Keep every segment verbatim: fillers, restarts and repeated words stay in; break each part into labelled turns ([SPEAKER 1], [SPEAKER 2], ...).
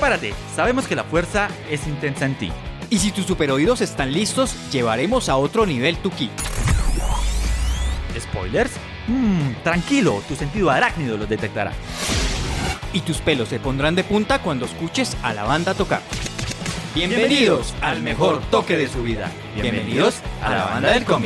[SPEAKER 1] Prepárate, sabemos que la fuerza es intensa en ti.
[SPEAKER 2] Y si tus superoídos están listos, llevaremos a otro nivel tu ki.
[SPEAKER 1] ¿Spoilers? Mmm, tranquilo, tu sentido arácnido los detectará.
[SPEAKER 2] Y tus pelos se pondrán de punta cuando escuches a la banda tocar. Bienvenidos al mejor toque de su vida. Bienvenidos a la banda del cómic.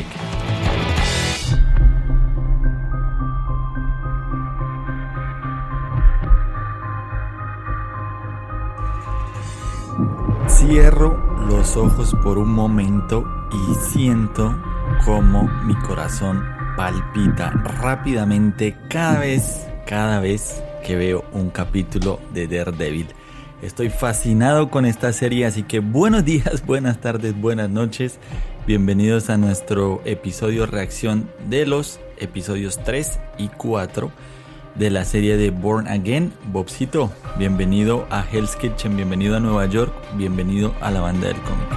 [SPEAKER 3] Cierro los ojos por un momento y siento como mi corazón palpita rápidamente cada vez, cada vez que veo un capítulo de Daredevil. Estoy fascinado con esta serie, así que buenos días, buenas tardes, buenas noches. Bienvenidos a nuestro episodio reacción de los episodios tres y cuatro de la serie de Born Again. Bobcito, bienvenido a Hell's Kitchen, bienvenido a Nueva York, bienvenido a la banda del cómic.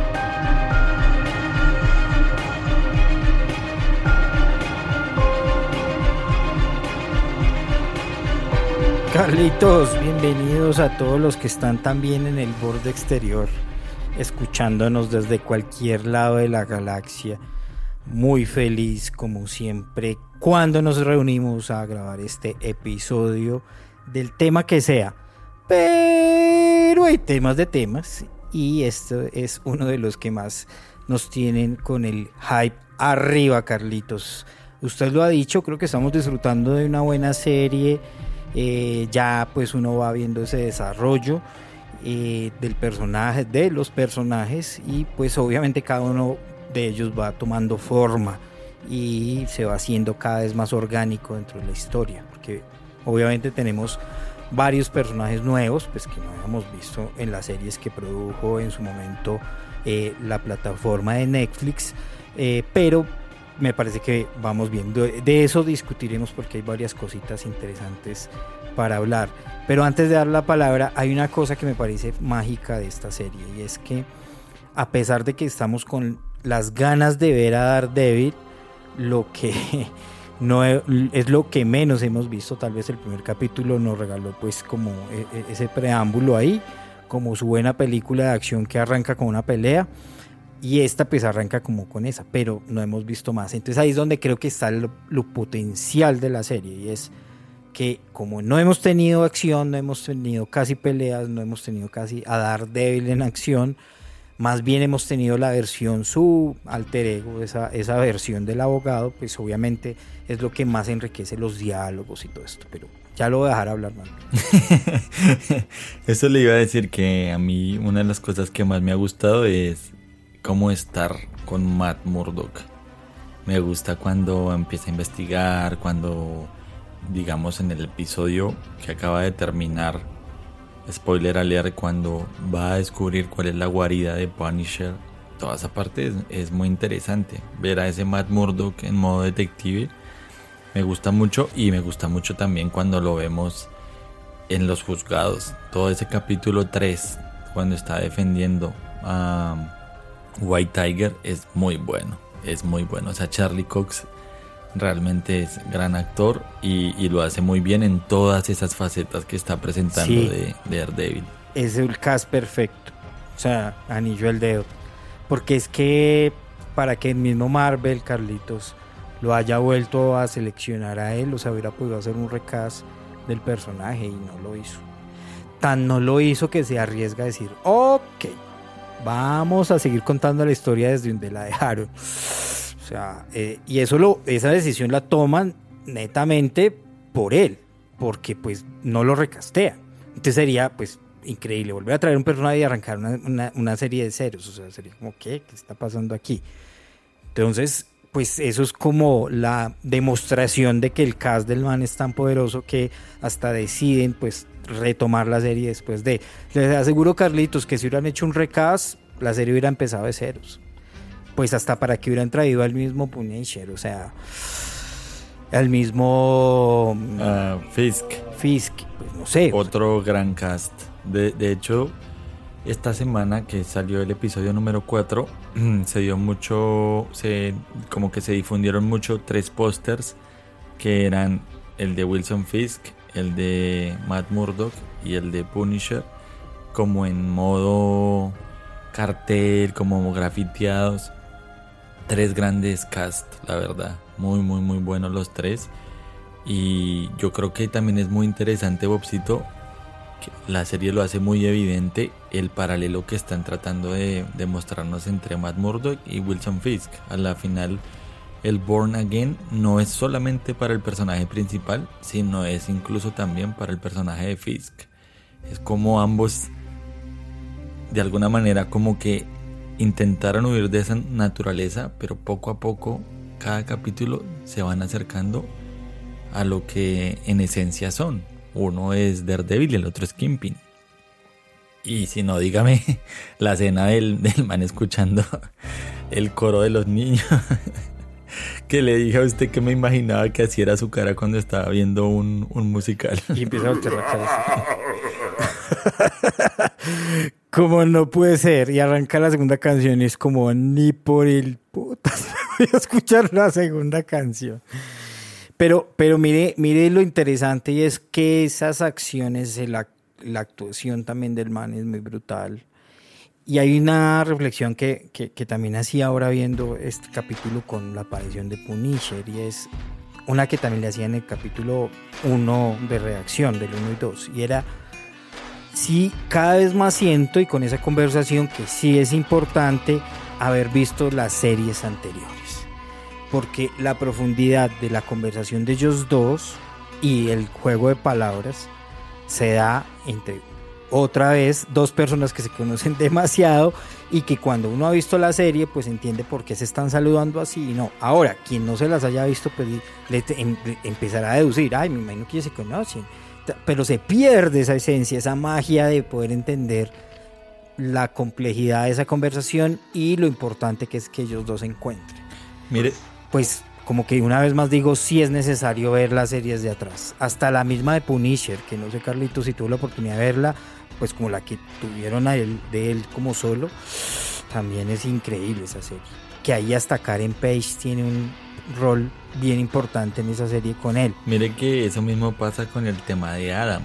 [SPEAKER 4] Carlitos, bienvenidos a todos los que están también en el borde exterior, escuchándonos desde cualquier lado de la galaxia. Muy feliz, como siempre, cuando nos reunimos a grabar este episodio del tema que sea. Pero hay temas de temas y esto es uno de los que más nos tienen con el hype arriba, Carlitos. Usted lo ha dicho, creo que estamos disfrutando de una buena serie. Eh, ya pues uno va viendo ese desarrollo eh, del personaje, de los personajes, y pues obviamente cada uno de ellos va tomando forma y se va haciendo cada vez más orgánico dentro de la historia, porque obviamente tenemos varios personajes nuevos pues que no habíamos visto en las series que produjo en su momento eh, la plataforma de Netflix, eh, pero me parece que vamos viendo, de eso discutiremos porque hay varias cositas interesantes para hablar. Pero antes de dar la palabra, hay una cosa que me parece mágica de esta serie, y es que a pesar de que estamos con las ganas de ver a Daredevil, lo que no es, es lo que menos hemos visto. Tal vez el primer capítulo nos regaló pues como ese preámbulo ahí, como su buena película de acción que arranca con una pelea. Y esta pues arranca como con esa, pero no hemos visto más. Entonces ahí es donde creo que está lo, lo potencial de la serie, y es que como no hemos tenido acción, no hemos tenido casi peleas, no hemos tenido casi a Daredevil en acción, más bien hemos tenido la versión, su alter ego, esa, esa versión del abogado, pues obviamente es lo que más enriquece los diálogos y todo esto, pero ya lo voy a dejar hablar, man.
[SPEAKER 3] Eso le iba a decir, que a mí una de las cosas que más me ha gustado es cómo estar con Matt Murdock. Me gusta cuando empieza a investigar, cuando, digamos, en el episodio que acaba de terminar, spoiler alert, cuando va a descubrir cuál es la guarida de Punisher. Toda esa parte es, es muy interesante. Ver a ese Matt Murdock en modo detective me gusta mucho, y me gusta mucho también cuando lo vemos en los juzgados. Todo ese capítulo tres, cuando está defendiendo a White Tiger, es muy bueno, es muy bueno. O sea, Charlie Cox realmente es gran actor y, y lo hace muy bien en todas esas facetas que está presentando, sí, de, de Daredevil.
[SPEAKER 4] Es el cast perfecto, o sea, anillo al dedo, porque es que para que el mismo Marvel, Carlitos, lo haya vuelto a seleccionar a él, o sea, hubiera podido hacer un recast del personaje y no lo hizo. Tan no lo hizo que se arriesga a decir, ok, vamos a seguir contando la historia desde donde la dejaron. O sea, eh, y eso lo, esa decisión la toman netamente por él, porque pues no lo recastean. Entonces sería pues increíble volver a traer un personaje y arrancar una, una, una serie de ceros. O sea, sería como, ¿qué? ¿Qué está pasando aquí? Entonces, pues eso es como la demostración de que el cast del man es tan poderoso que hasta deciden pues retomar la serie después de. Les aseguro, Carlitos, que si hubieran hecho un recast, la serie hubiera empezado de ceros. Pues hasta para que hubieran traído al mismo Punisher, o sea, al mismo
[SPEAKER 3] uh, Fisk.
[SPEAKER 4] Fisk, pues no sé.
[SPEAKER 3] Otro gran cast. De, de hecho, esta semana que salió el episodio número cuatro, se dio mucho, se, como que se difundieron mucho tres pósters que eran el de Wilson Fisk, el de Matt Murdock y el de Punisher. como en modo cartel, como grafiteados. Tres grandes cast, la verdad, muy muy muy buenos los tres. Y yo creo que también es muy interesante, Bobcito, que la serie lo hace muy evidente el paralelo que están tratando de, de mostrarnos entre Matt Murdock y Wilson Fisk. A la final, el Born Again no es solamente para el personaje principal, sino es incluso también para el personaje de Fisk. Es como ambos, de alguna manera, como que intentaron huir de esa naturaleza, pero poco a poco, cada capítulo se van acercando a lo que en esencia son. Uno es Daredevil y el otro es Kingpin. Y si no, dígame, la escena del, del man escuchando el coro de los niños. Que le dije a usted que me imaginaba que así era su cara cuando estaba viendo un, un musical.
[SPEAKER 4] Y empieza a voltear la cabeza. Como no puede ser. Y arranca la segunda canción y es como ni por el putas voy a escuchar la segunda canción. Pero, pero mire, mire lo interesante, y es que esas acciones, la, la actuación también del man es muy brutal. Y hay una reflexión que, que, que también hacía ahora viendo este capítulo con la aparición de Punisher, y es una que también le hacía en el capítulo uno de reacción, del uno y dos, y era, sí, cada vez más siento, y con esa conversación, que sí es importante haber visto las series anteriores. Porque la profundidad de la conversación de ellos dos y el juego de palabras se da entre, otra vez, dos personas que se conocen demasiado y que cuando uno ha visto la serie pues entiende por qué se están saludando así y no. Ahora, quien no se las haya visto pues le, le, le empezará a deducir, ay, me imagino que ya se conocen, pero se pierde esa esencia, esa magia de poder entender la complejidad de esa conversación y lo importante que es que ellos dos se encuentren.
[SPEAKER 3] Mire,
[SPEAKER 4] pues como que una vez más digo, sí es necesario ver las series de atrás. Hasta la misma de Punisher, que no sé, Carlitos, si tuvo la oportunidad de verla, pues como la que tuvieron a él, de él como solo, también es increíble esa serie. Que ahí hasta Karen Page tiene un rol bien importante en esa serie con él.
[SPEAKER 3] Mire que eso mismo pasa con el tema de Adam.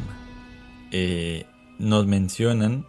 [SPEAKER 3] Eh, nos mencionan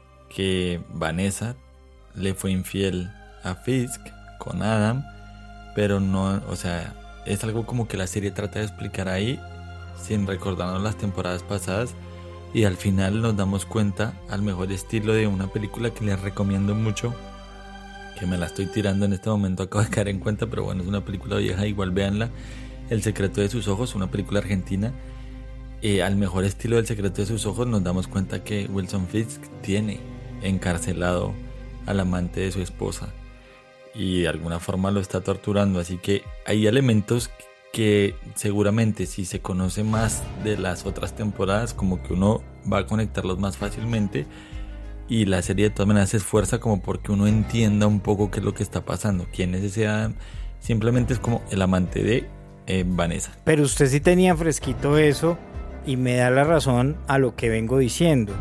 [SPEAKER 3] que Vanessa le fue infiel a Fisk con Adam, pero no, o sea, es algo como que la serie trata de explicar ahí sin recordarnos las temporadas pasadas, y al final nos damos cuenta, al mejor estilo de una película que les recomiendo mucho, que me la estoy tirando en este momento, acabo de caer en cuenta, pero bueno, es una película vieja, igual véanla, El secreto de sus ojos, una película argentina. Eh, al mejor estilo del secreto de sus ojos nos damos cuenta que Wilson Fisk tiene encarcelado al amante de su esposa y de alguna forma lo está torturando, así que hay elementos que seguramente si se conoce más de las otras temporadas como que uno va a conectarlos más fácilmente, y la serie de todas maneras se esfuerza como porque uno entienda un poco qué es lo que está pasando, quién es ese Adam. Simplemente es como el amante de eh, Vanessa.
[SPEAKER 4] Pero usted sí tenía fresquito eso y me da la razón a lo que vengo diciendo.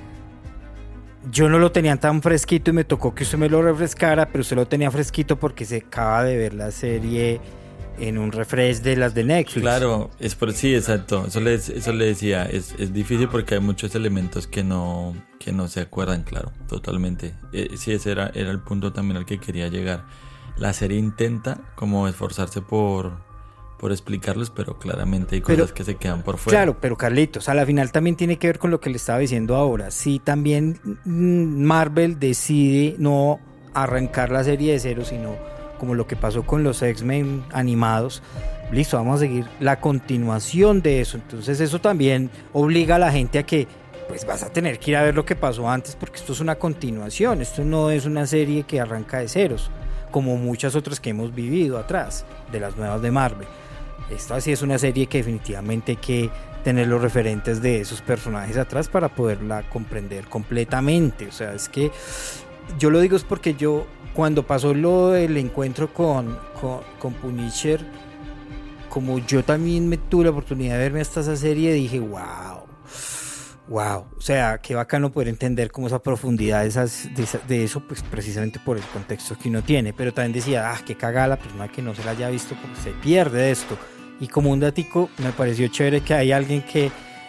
[SPEAKER 4] Yo no lo tenía tan fresquito y me tocó que usted me lo refrescara, pero usted lo tenía fresquito porque se acaba de ver la serie en un refresh de las de Netflix.
[SPEAKER 3] Claro, es por sí, exacto. Eso le, eso le decía, es, es difícil porque hay muchos elementos que no, que no se acuerdan, claro, totalmente. Eh, sí, ese era, era el punto también al que quería llegar. La serie intenta como esforzarse por... por explicarlos, pero claramente hay cosas pero, que se quedan por fuera.
[SPEAKER 4] Claro, pero Carlitos, a la final también tiene que ver con lo que le estaba diciendo ahora. Si también Marvel decide no arrancar la serie de cero, sino como lo que pasó con los X-Men animados, listo, vamos a seguir la continuación de eso. Entonces eso también obliga a la gente a que pues vas a tener que ir a ver lo que pasó antes, porque esto es una continuación, esto no es una serie que arranca de ceros, como muchas otras que hemos vivido atrás, de las nuevas de Marvel. Esta sí es una serie que definitivamente hay que tener los referentes de esos personajes atrás para poderla comprender completamente. O sea, es que yo lo digo es porque yo, cuando pasó lo del encuentro con, con, con Punisher, como yo también me tuve la oportunidad de verme hasta esa serie, dije, wow, wow. O sea, qué bacano poder entender como esa profundidad de, esas, de, esa, de eso, pues precisamente por el contexto que uno tiene. Pero también decía, ah, qué cagada la persona que no se la haya visto, porque se pierde de esto. Y como un datico, me pareció chévere que hay alguien que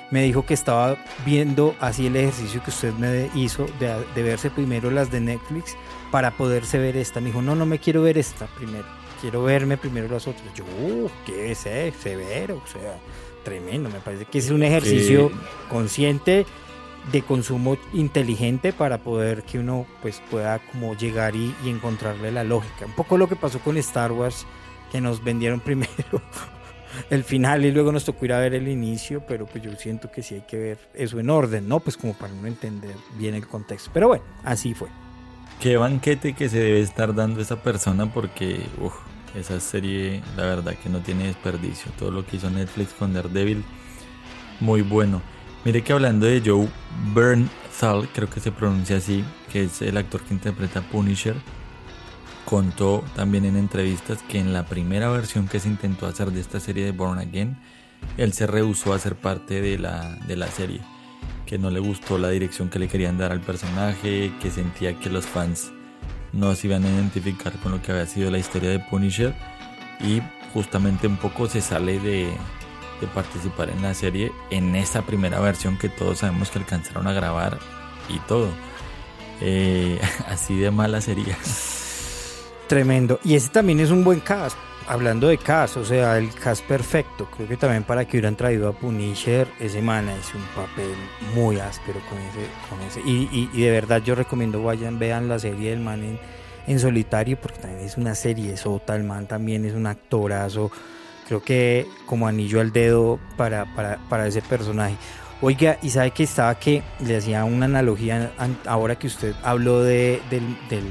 [SPEAKER 4] me dijo que estaba viendo así el ejercicio que usted me hizo de, de verse primero las de Netflix para poderse ver esta. Me dijo, no, no me quiero ver esta primero, quiero verme primero las otras. Yo, uh, qué es severo, o sea, tremendo. Me parece que es un ejercicio sí. consciente de consumo inteligente para poder que uno pues pueda como llegar y, y encontrarle la lógica. Un poco lo que pasó con Star Wars, que nos vendieron primero el final y luego nos tocó ir a ver el inicio, pero pues yo siento que sí hay que ver eso en orden, ¿no? Pues como para no entender bien el contexto. Pero bueno, así fue.
[SPEAKER 3] Qué banquete que se debe estar dando esa persona, porque uf, esa serie la verdad que no tiene desperdicio. Todo lo que hizo Netflix con Daredevil, muy bueno. Mire que hablando de Joe Bernthal, creo que se pronuncia así, que es el actor que interpreta a Punisher, contó también en entrevistas que en la primera versión que se intentó hacer de esta serie de Born Again, él se rehusó a ser parte de la, de la serie, que no le gustó la dirección que le querían dar al personaje, que sentía que los fans no se iban a identificar con lo que había sido la historia de Punisher, y justamente un poco se sale de... de participar en la serie en esa primera versión que todos sabemos que alcanzaron a grabar y todo. Eh, así de mala sería.
[SPEAKER 4] Tremendo. Y ese también es un buen cast. Hablando de cast, o sea, el cast perfecto. Creo que también para que hubieran traído a Punisher, ese man es un papel muy áspero con ese. Con ese. Y, y, y de verdad yo recomiendo vayan, vean la serie del man en, en solitario, porque también es una serie sota. El man también es un actorazo. Creo que como anillo al dedo para, para, para ese personaje. Oiga, y sabe que estaba que le hacía una analogía ahora que usted habló de, del, del,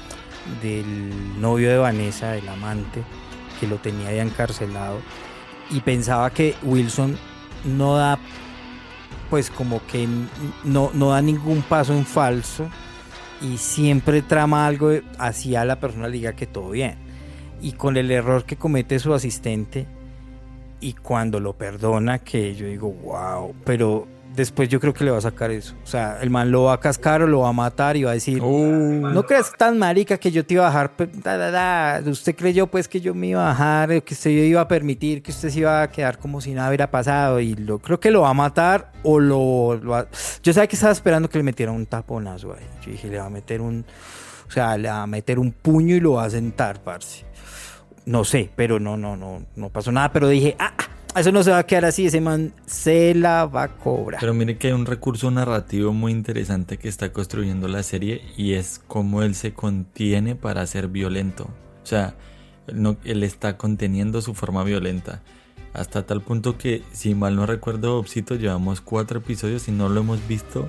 [SPEAKER 4] del novio de Vanessa, del amante, que lo tenía ya encarcelado, y pensaba que Wilson no da, pues como que no, no da ningún paso en falso y siempre trama algo hacia la persona, le diga que todo bien. Y con el error que comete su asistente y cuando lo perdona, que yo digo wow, pero después yo creo que le va a sacar eso, o sea, el man lo va a cascar o lo va a matar y va a decir oh. no creas tan marica que yo te iba a bajar, da, da, da. Usted creyó pues que yo me iba a bajar, que usted iba a permitir que usted se iba a quedar como si nada hubiera pasado, y lo, creo que lo va a matar o lo, lo va... yo sabía que estaba esperando que le metiera un taponazo ahí, yo dije le va a meter un, o sea, le va a meter un puño y lo va a sentar, parce. No sé, pero no, no, no, no pasó nada, pero dije, ah, eso no se va a quedar así, ese man se la va a cobrar.
[SPEAKER 3] Pero mire que hay un recurso narrativo muy interesante que está construyendo la serie, y es cómo él se contiene para ser violento. O sea, no, él está conteniendo su forma violenta, hasta tal punto que, si mal no recuerdo, Opsito, llevamos cuatro episodios y no lo hemos visto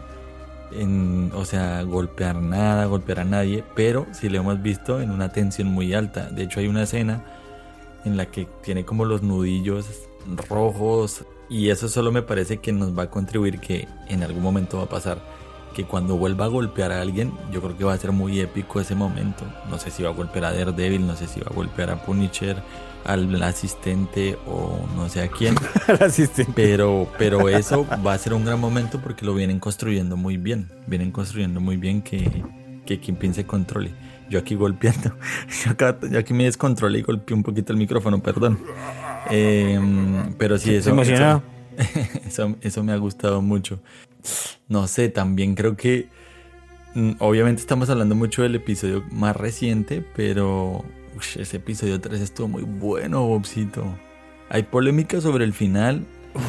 [SPEAKER 3] en, o sea, golpear nada, golpear a nadie, pero sí lo hemos visto en una tensión muy alta. De hecho hay una escena en la que tiene como los nudillos rojos, y eso solo me parece que nos va a contribuir que en algún momento va a pasar, que cuando vuelva a golpear a alguien, yo creo que va a ser muy épico ese momento. No sé si va a golpear a Daredevil, no sé si va a golpear a Punisher, al asistente o no sé a quién. Al asistente. Pero, pero eso va a ser un gran momento porque lo vienen construyendo muy bien. Vienen construyendo muy bien que, que quien piense controle. Yo aquí golpeando. Yo, acá, yo aquí me descontrolé y golpeé un poquito el micrófono, perdón. Eh, pero sí, eso, eso, eso, eso me ha gustado mucho. No sé, también creo que obviamente estamos hablando mucho del episodio más reciente, pero uy, ese episodio tres estuvo muy bueno, Bobcito. Hay polémica sobre el final.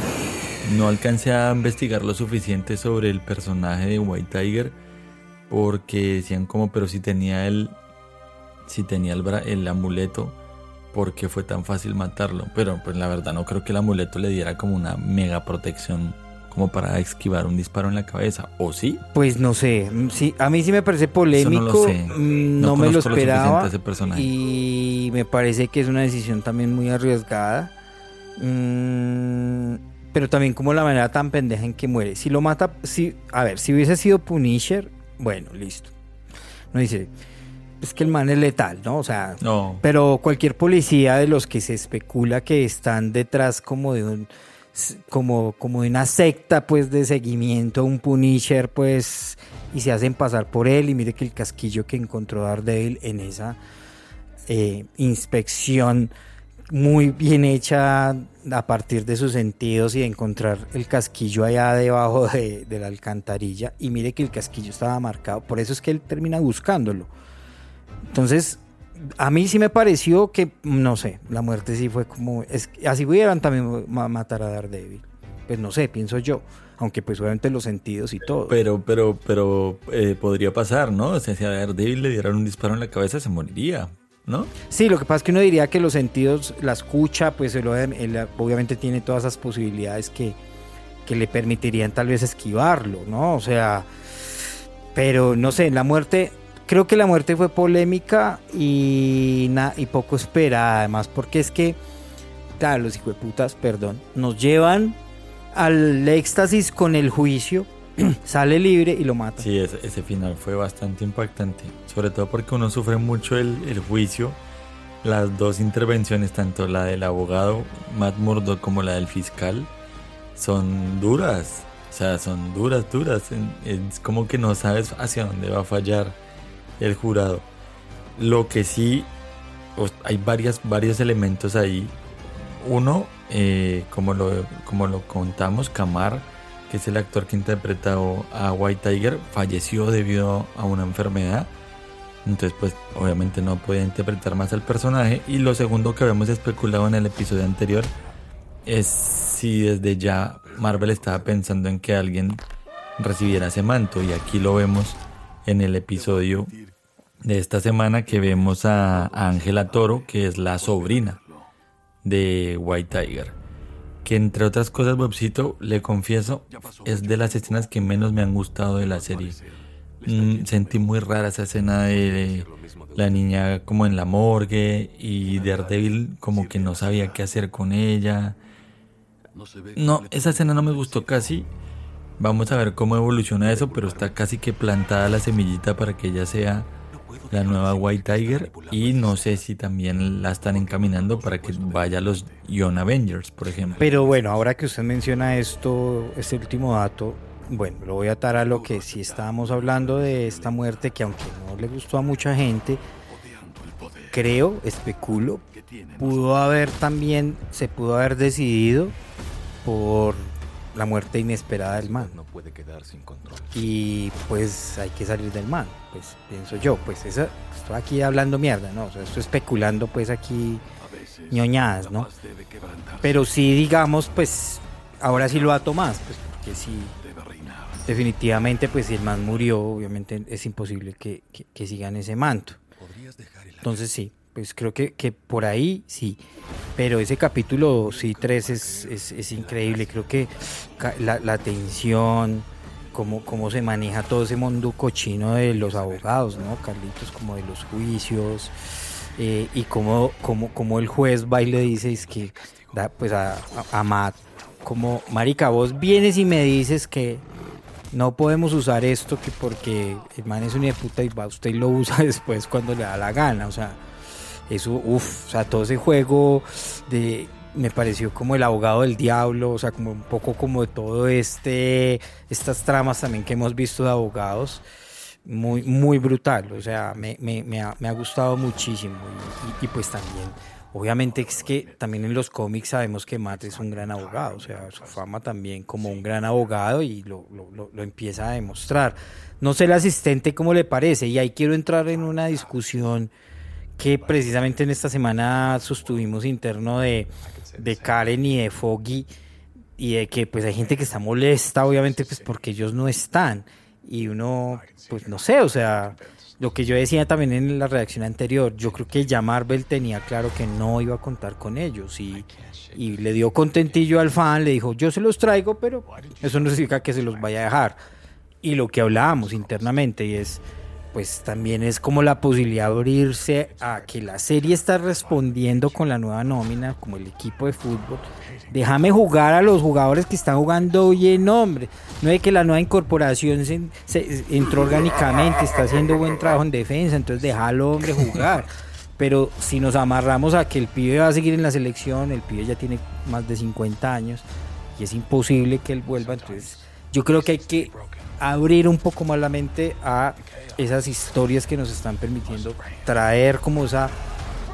[SPEAKER 3] No alcancé a investigar lo suficiente sobre el personaje de White Tiger, porque decían como, pero si tenía el si tenía el, bra- el amuleto, ¿por qué fue tan fácil matarlo? Pero pues la verdad no creo que el amuleto le diera como una mega protección como para esquivar un disparo en la cabeza, ¿o sí?
[SPEAKER 4] Pues no sé, sí, a mí sí me parece polémico,
[SPEAKER 3] no, lo sé.
[SPEAKER 4] no,
[SPEAKER 3] no
[SPEAKER 4] me lo esperaba,
[SPEAKER 3] lo ese personaje.
[SPEAKER 4] Y me parece que es una decisión también muy arriesgada, mm, pero también como la manera tan pendeja en que muere. Si lo mata, si, a ver, si hubiese sido Punisher, bueno, listo. No dice, es que el man es letal, ¿no? O sea,
[SPEAKER 3] no.
[SPEAKER 4] Pero cualquier policía de los que se especula que están detrás como de un como, como de una secta pues de seguimiento a un Punisher, pues, y se hacen pasar por él, y mire que el casquillo que encontró Daredevil en esa eh, inspección muy bien hecha a partir de sus sentidos y de encontrar el casquillo allá debajo de, de la alcantarilla, y mire que el casquillo estaba marcado, por eso es que él termina buscándolo. Entonces a mí sí me pareció que, no sé, la muerte sí fue como, es, así pudieran también matar a Daredevil, pues no sé, pienso yo, aunque pues obviamente los sentidos y todo.
[SPEAKER 3] Pero, pero, pero eh, podría pasar, ¿no? O sea, si a Daredevil le dieran un disparo en la cabeza se moriría, ¿no?
[SPEAKER 4] Sí, lo que pasa es que uno diría que los sentidos, la escucha, pues él, él obviamente tiene todas esas posibilidades que, que le permitirían tal vez esquivarlo, ¿no? O sea, pero no sé, la muerte, creo que la muerte fue polémica y, na, y poco esperada, además, porque es que, claro, los hijueputas, perdón, nos llevan al éxtasis con el juicio, sale libre y lo mata.
[SPEAKER 3] Sí, ese, ese final fue bastante impactante, sobre todo porque uno sufre mucho el, el juicio. Las dos intervenciones, tanto la del abogado Matt Murdock como la del fiscal, son duras, o sea, son duras, duras. Es como que no sabes hacia dónde va a fallar el jurado. Lo que sí, hay varias, varios elementos ahí. Uno, eh, como, lo, como lo contamos, Kamar, que es el actor que interpreta a White Tiger, falleció debido a una enfermedad. Entonces pues obviamente no podía interpretar más al personaje. Y lo segundo que habíamos especulado en el episodio anterior es si desde ya Marvel estaba pensando en que alguien recibiera ese manto, y aquí lo vemos en el episodio de esta semana, que vemos a, a Ángela Toro, que es la sobrina de White Tiger, que entre otras cosas, Bobcito, le confieso, es de las escenas que menos me han gustado de la serie. Mm, sentí muy rara esa escena de la niña como en la morgue y Daredevil como que no sabía qué hacer con ella. No, esa escena no me gustó casi. Vamos a ver cómo evoluciona eso, pero está casi que plantada la semillita para que ella sea la nueva White Tiger, y no sé si también la están encaminando para que vaya a los Young Avengers, por ejemplo.
[SPEAKER 4] Pero bueno, ahora que usted menciona esto, este último dato, bueno, lo voy a atar a lo que sí estábamos hablando de esta muerte, que aunque no le gustó a mucha gente, creo, especulo, pudo haber también, se pudo haber decidido por la muerte inesperada del man.
[SPEAKER 5] No puede quedar sin control.
[SPEAKER 4] Y pues hay que salir del man, pues pienso yo, pues eso, estoy aquí hablando mierda, ¿no? O sea, estoy especulando pues aquí ñoñadas, ¿no? Pero sí, digamos, pues ahora sí lo ato más, pues porque sí, definitivamente, pues si el man murió, obviamente es imposible que, que, que sigan ese manto. Entonces sí, pues creo que, que por ahí sí, pero ese capítulo sí tres es, es, es increíble. Creo que la, la tensión, cómo, cómo se maneja todo ese mundo cochino de los abogados, ¿no, Carlitos? Como de los juicios, eh, y cómo, cómo, cómo el juez va y le dice, es que da, pues a, a, a Matt, como, marica, vos vienes y me dices que no podemos usar esto, que porque el man es un hijo de puta y va usted y lo usa después cuando le da la gana, o sea, eso, uff, o sea, todo ese juego de, me pareció como el abogado del diablo, o sea, como un poco como de todo este, estas tramas también que hemos visto de abogados, muy, muy brutal, o sea, me, me, me, ha, me ha gustado muchísimo, y, y, y pues también, obviamente es que también en los cómics sabemos que Matt es un gran abogado, o sea, su fama también como un gran abogado, y lo, lo, lo, lo empieza a demostrar. No sé el asistente cómo le parece, y ahí quiero entrar en una discusión que precisamente en esta semana sostuvimos interno de, de Karen y de Foggy, y de que pues hay gente que está molesta, obviamente, pues porque ellos no están, y uno, pues no sé, o sea, lo que yo decía también en la redacción anterior, yo creo que ya Marvel tenía claro que no iba a contar con ellos, y, y le dio contentillo al fan, le dijo, yo se los traigo, pero eso no significa que se los vaya a dejar. Y lo que hablábamos internamente, y es, pues también es como la posibilidad de abrirse a que la serie está respondiendo con la nueva nómina, como el equipo de fútbol. Déjame jugar a los jugadores que están jugando bien, hombre. No es que la nueva incorporación se, se entró orgánicamente, está haciendo buen trabajo en defensa, entonces déjalo, hombre, jugar. Pero si nos amarramos a que el pibe va a seguir en la selección, el pibe ya tiene más de cincuenta años y es imposible que él vuelva, entonces yo creo que hay que abrir un poco más la mente a esas historias que nos están permitiendo traer como esa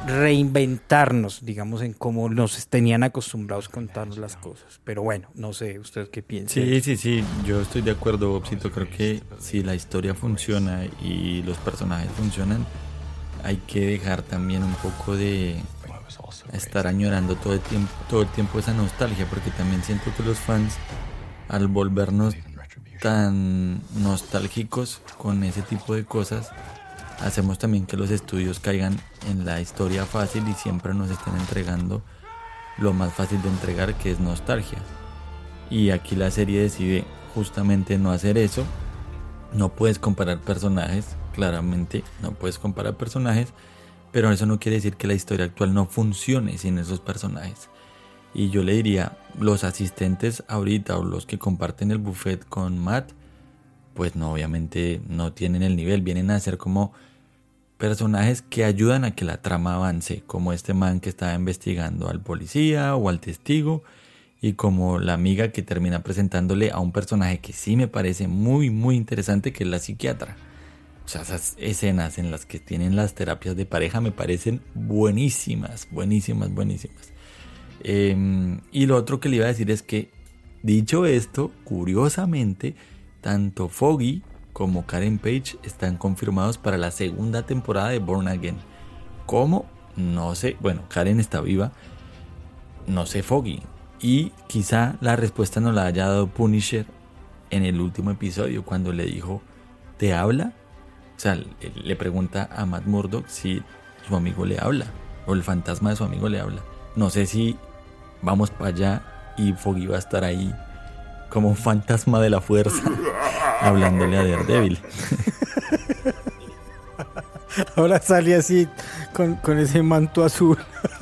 [SPEAKER 4] reinventarnos, digamos, en cómo nos tenían acostumbrados a contarnos las cosas. Pero bueno, no sé, ¿usted qué piensa?
[SPEAKER 3] Sí, sí, sí, yo estoy de acuerdo, Bobcito. Creo que si la historia funciona y los personajes funcionan, hay que dejar también un poco de estar añorando todo el tiempo, todo el tiempo esa nostalgia, porque también siento que los fans, al volvernos tan nostálgicos con ese tipo de cosas, hacemos también que los estudios caigan en la historia fácil y siempre nos estén entregando lo más fácil de entregar, que es nostalgia. Y aquí la serie decide justamente no hacer eso. No puedes comparar personajes, claramente no puedes comparar personajes, pero eso no quiere decir que la historia actual no funcione sin esos personajes. Y yo le diría, los asistentes ahorita o los que comparten el buffet con Matt, pues no, obviamente no tienen el nivel, vienen a ser como personajes que ayudan a que la trama avance, como este man que estaba investigando al policía o al testigo, y como la amiga que termina presentándole a un personaje que sí me parece muy muy interesante, que es la psiquiatra. O sea, esas escenas en las que tienen las terapias de pareja me parecen buenísimas, buenísimas, buenísimas. Eh, y lo otro que le iba a decir es que, dicho esto, curiosamente, tanto Foggy como Karen Page están confirmados para la segunda temporada de Born Again. ¿Cómo? No sé. Bueno, Karen está viva. No sé Foggy. Y quizá la respuesta nos la haya dado Punisher en el último episodio, cuando le dijo, ¿te habla? O sea, le pregunta a Matt Murdock si su amigo le habla, o el fantasma de su amigo le habla. No sé si vamos para allá y Foggy va a estar ahí como un fantasma de la fuerza hablándole a Daredevil.
[SPEAKER 4] Ahora sale así con, con ese manto azul.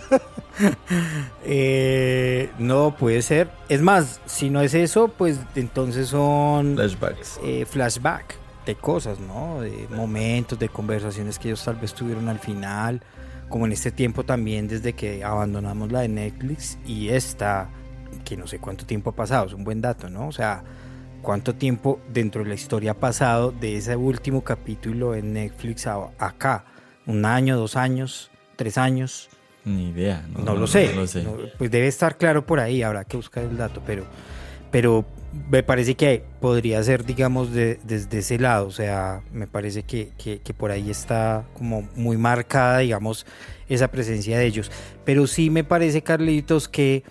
[SPEAKER 4] eh, no puede ser. Es más, si no es eso, pues entonces son
[SPEAKER 3] Flashbacks.
[SPEAKER 4] Eh, flashback de cosas, ¿no? De momentos, de conversaciones que ellos tal vez tuvieron al final, como en este tiempo también desde que abandonamos la de Netflix y esta, que no sé cuánto tiempo ha pasado, es un buen dato, ¿no? O sea, cuánto tiempo dentro de la historia ha pasado de ese último capítulo en Netflix a acá, un año, dos años, tres años.
[SPEAKER 3] Ni idea. No,
[SPEAKER 4] no,
[SPEAKER 3] no
[SPEAKER 4] lo sé.
[SPEAKER 3] No lo sé.
[SPEAKER 4] No, pues debe estar claro por ahí, habrá que buscar el dato, pero, pero me parece que podría ser, digamos, de, desde ese lado, o sea, me parece que, que, que por ahí está como muy marcada, digamos, esa presencia de ellos. Pero sí me parece, Carlitos, que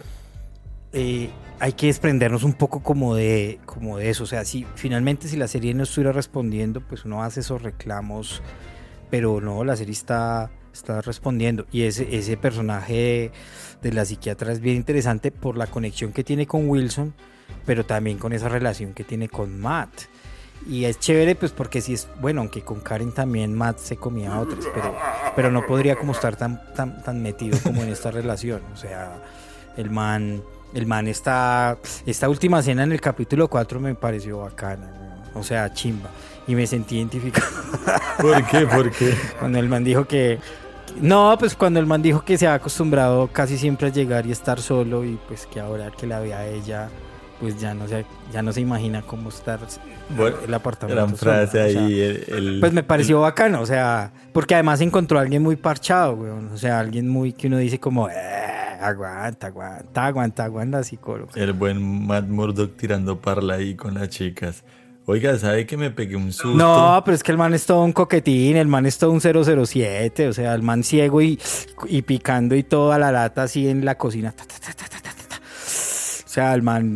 [SPEAKER 4] eh, hay que desprendernos un poco como de, como de eso, o sea, si finalmente si la serie no estuviera respondiendo, pues uno hace esos reclamos, pero no, la serie está... está respondiendo, y ese, ese personaje de, de la psiquiatra es bien interesante por la conexión que tiene con Wilson, pero también con esa relación que tiene con Matt, y es chévere pues porque si es, bueno, aunque con Karen también Matt se comía a otras, pero, pero no podría como estar tan, tan, tan metido como en esta relación, o sea, el man, el man está, esta última escena en el capítulo cuatro me pareció bacana, o sea, chimba, y me sentí identificado.
[SPEAKER 3] ¿Por qué? ¿Por qué?
[SPEAKER 4] Cuando el man dijo que... No, pues cuando el man dijo que se ha acostumbrado casi siempre a llegar y estar solo, y pues que ahora que la ve a ella, pues ya no se, ya no se imagina cómo estar
[SPEAKER 3] bueno,
[SPEAKER 4] el apartamento
[SPEAKER 3] gran frase
[SPEAKER 4] solo,
[SPEAKER 3] ahí.
[SPEAKER 4] o sea,
[SPEAKER 3] el, el,
[SPEAKER 4] pues me pareció
[SPEAKER 3] el...
[SPEAKER 4] bacano, o sea, porque además encontró a alguien muy parchado, weón, o sea, alguien muy que uno dice como, eh, aguanta, aguanta, aguanta, aguanta, psicólogo.
[SPEAKER 3] El buen Matt Murdock tirando parla ahí con las chicas. Oiga, ¿sabe que me pegué un susto?
[SPEAKER 4] No, pero es que el man es todo un coquetín, el man es todo un cero cero siete, o sea, el man ciego y, y picando y toda la lata así en la cocina. Ta, ta, ta, ta, ta, ta, ta. O sea, el man...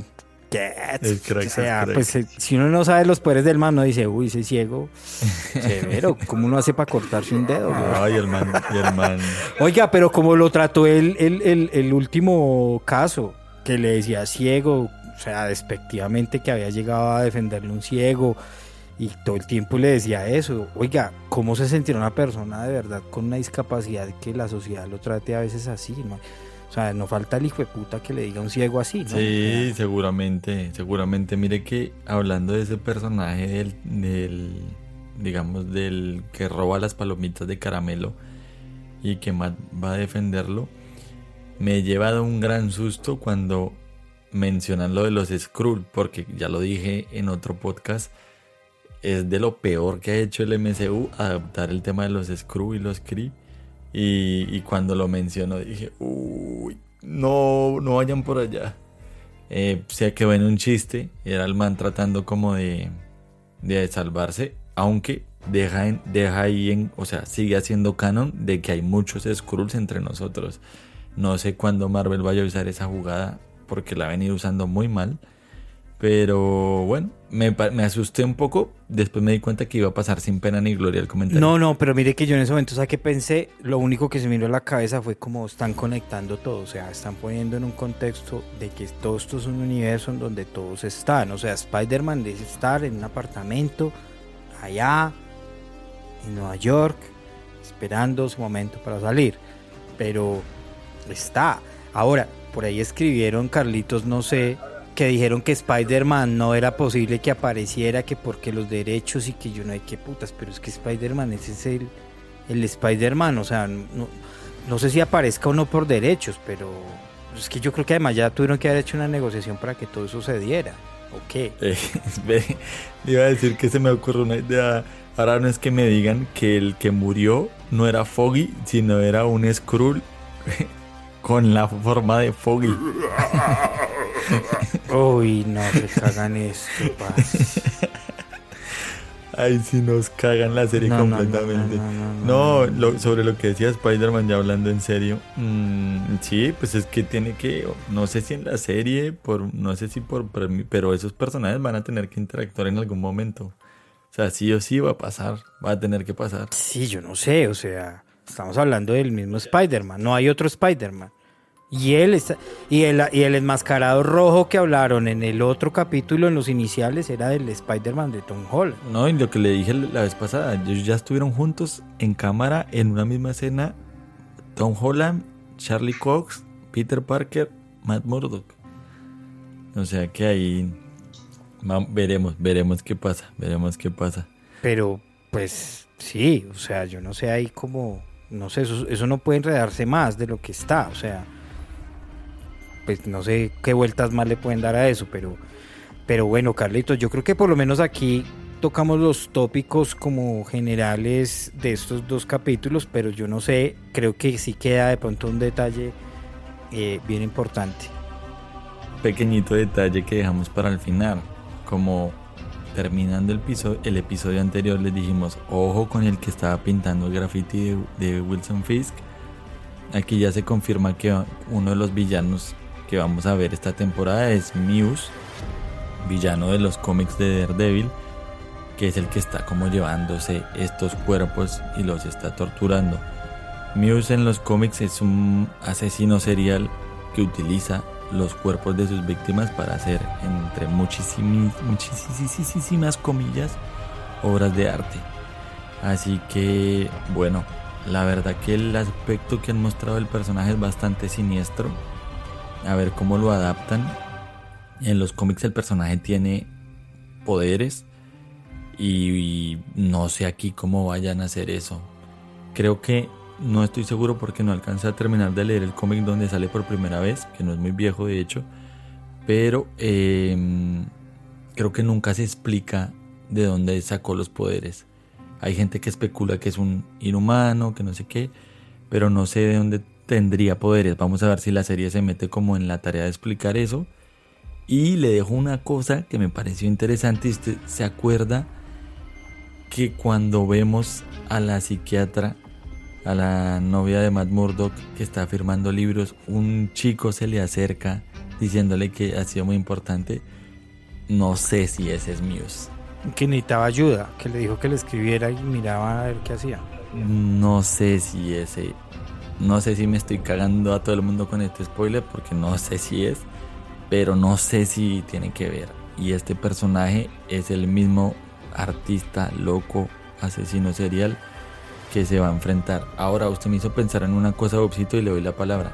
[SPEAKER 3] El crack,
[SPEAKER 4] o sea,
[SPEAKER 3] el crack.
[SPEAKER 4] pues si uno no sabe los poderes del man, no dice, uy, soy ciego. Severo, ¿cómo uno hace para cortarse un dedo?
[SPEAKER 3] Ay, el man, y el man...
[SPEAKER 4] Oiga, pero como lo trató el, el, el, el último caso, que le decía ciego... O sea, despectivamente, que había llegado a defenderle un ciego y todo el tiempo le decía eso. Oiga, ¿cómo se sentirá una persona de verdad con una discapacidad que la sociedad lo trate a veces así, ¿no? O sea, no falta el hijo de puta que le diga a un ciego así, ¿no?
[SPEAKER 3] Sí, seguramente, seguramente. Mire que hablando de ese personaje del, del, digamos, del que roba las palomitas de caramelo y que Matt va a defenderlo, me lleva de un gran susto cuando... mencionan lo de los Skrull, porque ya lo dije en otro podcast, es de lo peor que ha hecho el M C U adaptar el tema de los Skrull y los Kree, Y, y cuando lo mencionó dije, uy, no, no vayan por allá. Eh, se quedó en un chiste, era el man tratando como de, de salvarse, aunque deja, en, deja ahí, en, o sea, sigue haciendo canon de que hay muchos Skrulls entre nosotros. No sé cuándo Marvel vaya a usar esa jugada porque la ha venido usando muy mal. Pero bueno, me, me asusté un poco. Después me di cuenta que iba a pasar sin pena ni gloria el comentario.
[SPEAKER 4] No, no, pero mire que yo en ese momento, ¿sabes qué pensé? Lo único que se me vino a la cabeza fue como están conectando todo. O sea, están poniendo en un contexto de que todo esto es un universo en donde todos están. O sea, Spider-Man debe estar en un apartamento allá en Nueva York esperando su momento para salir. Pero está. Ahora, por ahí escribieron, Carlitos, no sé, que dijeron que Spider-Man no era posible que apareciera, que porque los derechos y que yo no hay que putas, pero es que Spider-Man ese es el, el Spider-Man, o sea, no, no sé si aparezca o no por derechos, pero es que yo creo que además ya tuvieron que haber hecho una negociación para que todo eso se diera, ¿o qué?
[SPEAKER 3] Eh, iba a decir que se me ocurrió una idea, ahora no es que me digan que el que murió no era Foggy, sino era un Skrull con la forma de Foggy.
[SPEAKER 4] Uy, no se cagan esto, paz.
[SPEAKER 3] Ay, sí nos cagan la serie no, completamente. No, no, no, no, no, no lo, sobre lo que decía Spider-Man, ya hablando en serio. Mmm, sí, pues es que tiene que, no sé si en la serie, por no sé si por, pero esos personajes van a tener que interactuar en algún momento. O sea, sí o sí va a pasar, va a tener que pasar.
[SPEAKER 4] Sí, yo no sé, o sea, estamos hablando del mismo Spider-Man, no hay otro Spider-Man. Y él está, y el, y el enmascarado rojo que hablaron en el otro capítulo, en los iniciales, era del Spider-Man de Tom Holland.
[SPEAKER 3] No, y lo que le dije la vez pasada, ellos ya estuvieron juntos en cámara en una misma escena. Tom Holland, Charlie Cox, Peter Parker, Matt Murdock. O sea que ahí veremos, veremos qué pasa, veremos qué pasa.
[SPEAKER 4] Pero, pues, sí, o sea, yo no sé ahí cómo, no sé, eso, eso no puede enredarse más de lo que está, o sea... pues no sé qué vueltas más le pueden dar a eso, pero, pero bueno, Carlitos, yo creo que por lo menos aquí tocamos los tópicos como generales de estos dos capítulos, pero yo no sé, creo que sí queda de pronto un detalle eh, bien importante.
[SPEAKER 3] Pequeñito detalle que dejamos para el final, como terminando el episodio, el episodio anterior les dijimos, ojo con el que estaba pintando el graffiti de, de Wilson Fisk. Aquí ya se confirma que uno de los villanos que vamos a ver esta temporada es Muse, villano de los cómics de Daredevil, que es el que está como llevándose estos cuerpos y los está torturando. Muse en los cómics es un asesino serial que utiliza los cuerpos de sus víctimas para hacer, entre muchísimas, muchísimas comillas, obras de arte. Así que, bueno, la verdad que el aspecto que han mostrado del personaje es bastante siniestro. A ver cómo lo adaptan. En los cómics el personaje tiene poderes y, y no sé aquí cómo vayan a hacer eso. Creo que no estoy seguro porque no alcancé a terminar de leer el cómic donde sale por primera vez, que no es muy viejo de hecho, pero eh, creo que nunca se explica de dónde sacó los poderes. Hay gente que especula que es un inhumano, que no sé qué, pero no sé de dónde tendría poderes. Vamos a ver si la serie se mete como en la tarea de explicar eso. Y le dejo una cosa que me pareció interesante. Usted se acuerda que cuando vemos a la psiquiatra, a la novia de Matt Murdock, que está firmando libros, un chico se le acerca diciéndole que ha sido muy importante. No sé si ese es Muse.
[SPEAKER 4] Que necesitaba ayuda, que le dijo que le escribiera y miraba a ver qué hacía.
[SPEAKER 3] No sé si ese, no sé si me estoy cagando a todo el mundo con este spoiler, porque no sé si es, pero no sé si tiene que ver. Y este personaje es el mismo artista loco, asesino serial, que se va a enfrentar. Ahora usted me hizo pensar en una cosa, Bobcito, y le doy la palabra.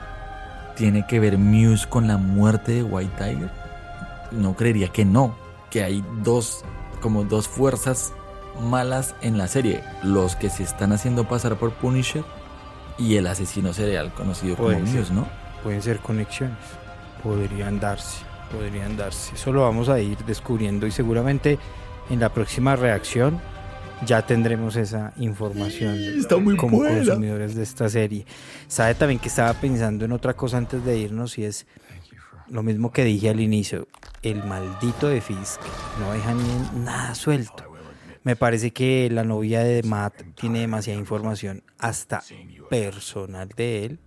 [SPEAKER 3] ¿Tiene que ver Muse con la muerte de White Tiger? No creería que no, que hay dos, como dos fuerzas malas en la serie, los que se están haciendo pasar por Punisher y el asesino serial conocido como Muse, ¿no?
[SPEAKER 4] Pueden ser conexiones, podrían darse, podrían darse. Eso lo vamos a ir descubriendo y seguramente en la próxima reacción ya tendremos esa información
[SPEAKER 3] Está muy
[SPEAKER 4] como
[SPEAKER 3] buena.
[SPEAKER 4] consumidores de esta serie. Sabe también que estaba pensando en otra cosa antes de irnos, y es lo mismo que dije al inicio, el maldito de Fisk no deja ni nada suelto. Me parece que la novia de Matt tiene demasiada información, hasta personal de él.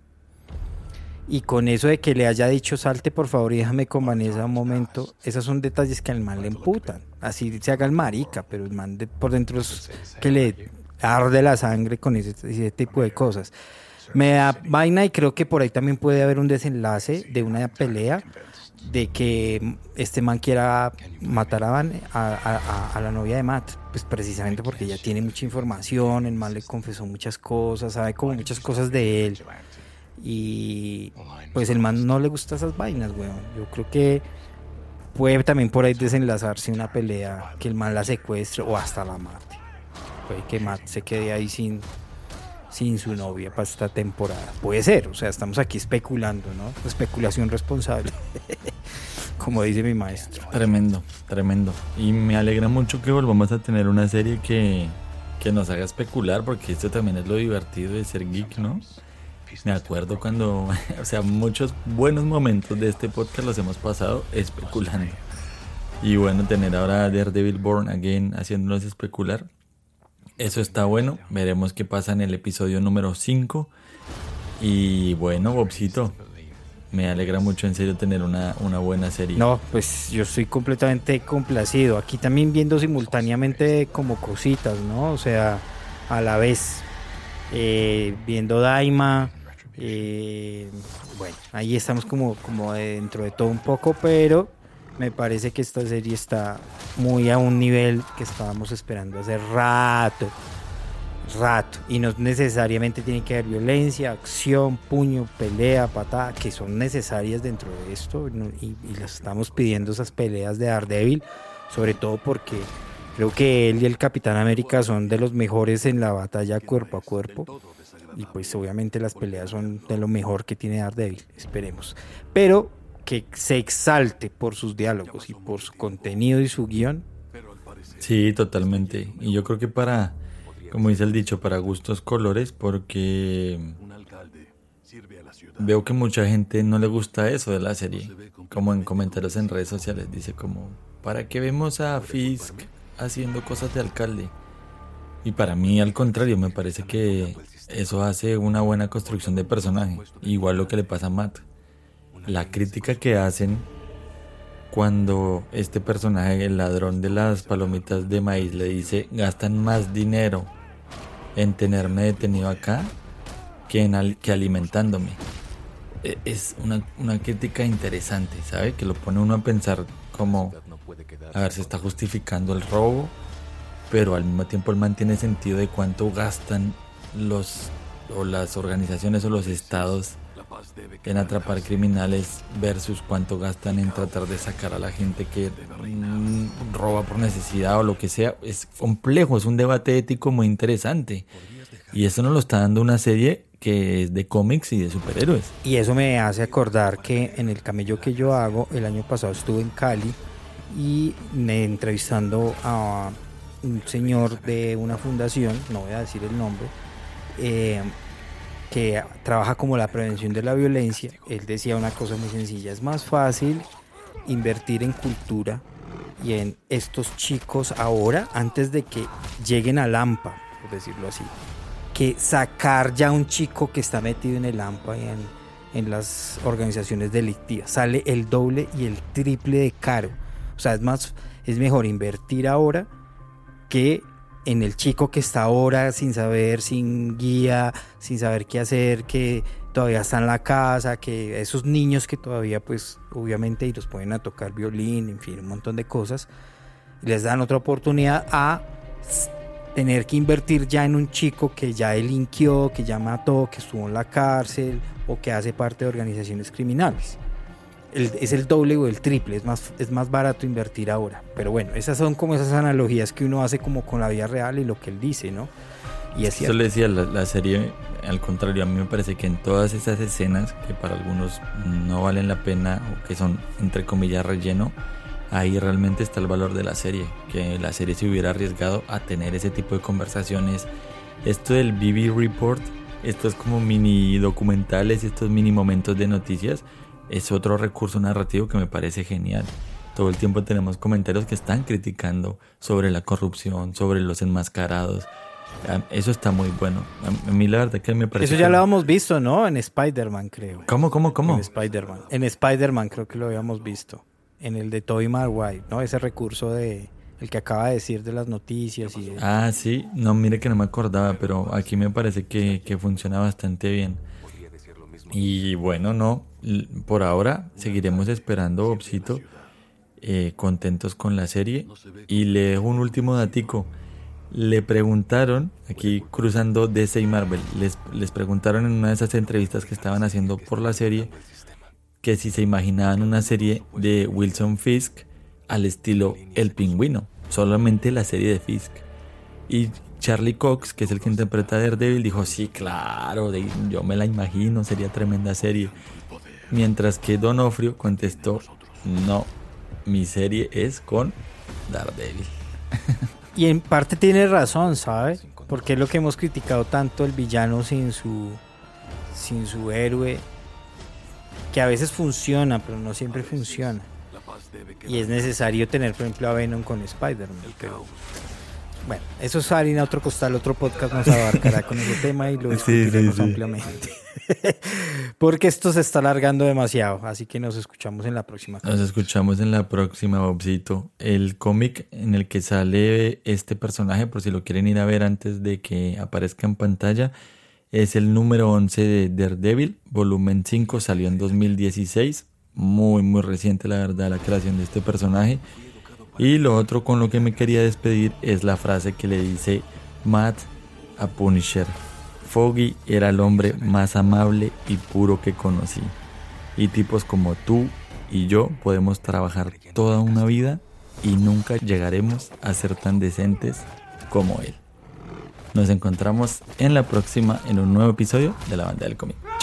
[SPEAKER 4] Y con eso de que le haya dicho salte por favor y déjame con Vanessa un momento, esos son detalles que al man le emputan. Así se haga el marica, pero el man de, por dentro es que le arde la sangre con ese, ese tipo de cosas. Me da vaina, y creo que por ahí también puede haber un desenlace de una pelea de que este man quiera matar a, Van, a, a, a la novia de Matt, pues precisamente porque ella tiene mucha información, el man le confesó muchas cosas, sabe como muchas cosas de él, y pues el man no le gusta esas vainas, weón. Yo creo que puede también por ahí desenlazarse una pelea, que el man la secuestre o hasta la mate. Puede que Matt se quede ahí sin sin su novia para esta temporada. Puede ser, o sea, estamos aquí especulando, ¿no? Especulación responsable, como dice mi maestro.
[SPEAKER 3] Tremendo, tremendo. Y me alegra mucho que volvamos a tener una serie que, que nos haga especular, porque esto también es lo divertido de ser geek, ¿no? Me acuerdo cuando, o sea, muchos buenos momentos de este podcast los hemos pasado especulando. Y bueno, tener ahora a Daredevil Born Again haciéndonos especular, eso está bueno. Veremos qué pasa en el episodio número cinco. Y bueno, Bobcito, me alegra mucho en serio tener una, una buena serie.
[SPEAKER 4] No, pues yo estoy completamente complacido. Aquí también viendo simultáneamente como cositas, ¿no? O sea, a la vez eh, viendo Daima. Eh, bueno, ahí estamos como, como dentro de todo un poco, pero me parece que esta serie está muy a un nivel que estábamos esperando hace rato, rato, y no necesariamente tiene que haber violencia, acción, puño, pelea, patada, que son necesarias dentro de esto, ¿no? y, y las estamos pidiendo, esas peleas de Daredevil, sobre todo porque creo que él y el Capitán América son de los mejores en la batalla cuerpo a cuerpo. Y pues obviamente las peleas son de lo mejor que tiene Daredevil, esperemos. Pero que se exalte por sus diálogos y por su contenido y su guión.
[SPEAKER 3] Sí, totalmente. Y yo creo que para, como dice el dicho, para gustos colores, porque veo que mucha gente no le gusta eso de la serie. Como en comentarios en redes sociales, dice como, ¿para qué vemos a Fisk haciendo cosas de alcalde? Y para mí, al contrario, me parece que eso hace una buena construcción de personaje. Igual lo que le pasa a Matt. La crítica que hacen cuando este personaje, el ladrón de las palomitas de maíz, le dice, gastan más dinero en tenerme detenido acá que, en al- que alimentándome. Es una, una crítica interesante, ¿sabe? Que lo pone uno a pensar como, a ver, se está justificando el robo, pero al mismo tiempo el man tiene sentido de cuánto gastan los o las organizaciones o los estados en atrapar criminales versus cuánto gastan en tratar de sacar a la gente que mm, roba por necesidad o lo que sea. Es complejo, es un debate ético muy interesante, y eso nos lo está dando una serie que es de cómics y de superhéroes.
[SPEAKER 4] Y eso me hace acordar que en el camello que yo hago, el año pasado estuve en Cali y me entrevistando a un señor de una fundación, no voy a decir el nombre, eh, que trabaja como la prevención de la violencia. Él decía una cosa muy sencilla: es más fácil invertir en cultura y en estos chicos ahora, antes de que lleguen al AMPA, por decirlo así, que sacar ya un chico que está metido en el AMPA y en, en las organizaciones delictivas. Sale el doble y el triple de caro. O sea, es más, es mejor invertir ahora que en el chico que está ahora sin saber, sin guía, sin saber qué hacer, que todavía está en la casa, que esos niños que todavía pues obviamente y los ponen a tocar violín, en fin, un montón de cosas, les dan otra oportunidad a tener que invertir ya en un chico que ya delinquió, que ya mató, que estuvo en la cárcel o que hace parte de organizaciones criminales. El, es el doble o el triple, es más, es más barato invertir ahora. Pero bueno, esas son como esas analogías que uno hace como con la vida real y lo que él dice, ¿no? Y es
[SPEAKER 3] Eso le decía, la, la serie, al contrario, a mí me parece que en todas esas escenas que para algunos no valen la pena o que son entre comillas relleno, ahí realmente está el valor de la serie, que la serie se hubiera arriesgado a tener ese tipo de conversaciones. Esto del B B Report, estos como mini documentales, estos mini momentos de noticias, es otro recurso narrativo que me parece genial. Todo el tiempo tenemos comentarios que están criticando sobre la corrupción, sobre los enmascarados. Eso está muy bueno. A mí la verdad que me parece...
[SPEAKER 4] Eso ya
[SPEAKER 3] que...
[SPEAKER 4] lo habíamos visto, ¿no? En Spider-Man, creo.
[SPEAKER 3] ¿Cómo, cómo, cómo?
[SPEAKER 4] En Spider-Man. En Spider-Man creo que lo habíamos visto. En el de Tobey Maguire, ¿no? Ese recurso de... El que acaba de decir de las noticias y... De...
[SPEAKER 3] Ah, sí. No, mire que no me acordaba, pero aquí me parece que, que funciona bastante bien. Y bueno, no. Por ahora seguiremos esperando, Bobcito. Eh, contentos con la serie. Y le dejo un último datico. Le preguntaron, aquí cruzando D C y Marvel, les, les preguntaron en una de esas entrevistas que estaban haciendo por la serie, que si se imaginaban una serie de Wilson Fisk al estilo El Pingüino, solamente la serie de Fisk. Y Charlie Cox, que es el que interpreta a Daredevil, dijo, sí, claro, de, yo me la imagino, sería tremenda serie. Mientras que D'Onofrio contestó, no, mi serie es con Daredevil.
[SPEAKER 4] Y en parte tiene razón, ¿sabe? Porque es lo que hemos criticado tanto, el villano sin su sin su héroe, que a veces funciona, pero no siempre funciona. Y es necesario tener, por ejemplo, a Venom con Spider-Man. Pero bueno, eso es harina otro costal, otro podcast nos abarcará con ese tema y lo discutiremos sí, sí, sí. ampliamente. Porque esto se está alargando demasiado, así que nos escuchamos en la próxima.
[SPEAKER 3] Nos escuchamos en la próxima, Bobcito. El cómic en el que sale este personaje, por si lo quieren ir a ver antes de que aparezca en pantalla, es el número once de Daredevil, volumen cinco, salió en dos mil dieciséis. Muy, muy reciente, la verdad, la creación de este personaje. Y lo otro con lo que me quería despedir es la frase que le dice Matt a Punisher. Foggy era el hombre más amable y puro que conocí. Y tipos como tú y yo podemos trabajar toda una vida y nunca llegaremos a ser tan decentes como él. Nos encontramos en la próxima en un nuevo episodio de La Banda del Cómic.